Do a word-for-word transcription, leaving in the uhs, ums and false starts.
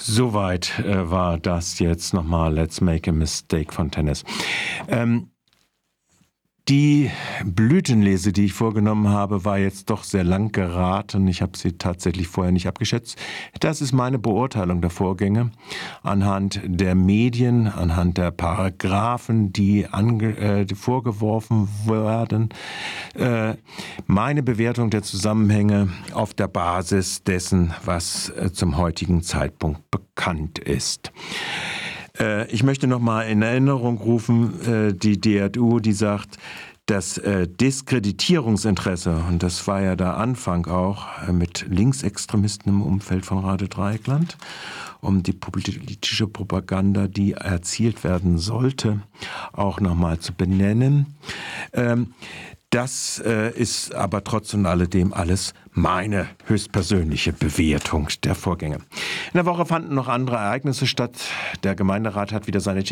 Soweit äh, war das jetzt nochmal Let's Make a Mistake von Tennis. Ähm, Die Blütenlese, die ich vorgenommen habe, war jetzt doch sehr lang geraten. Ich habe sie tatsächlich vorher nicht abgeschätzt. Das ist meine Beurteilung der Vorgänge anhand der Medien, anhand der Paragraphen, die, ange, äh, die vorgeworfen werden. Äh, meine Bewertung der Zusammenhänge auf der Basis dessen, was äh, zum heutigen Zeitpunkt bekannt ist. Ich möchte noch mal in Erinnerung rufen, die D J U, die sagt, das Diskreditierungsinteresse, und das war ja der Anfang auch mit Linksextremisten im Umfeld von Radio Dreieckland, um die politische Propaganda, die erzielt werden sollte, auch noch mal zu benennen. Das äh, ist aber trotz und alledem alles meine höchstpersönliche Bewertung der Vorgänge. In der Woche fanden noch andere Ereignisse statt. Der Gemeinderat hat wieder seine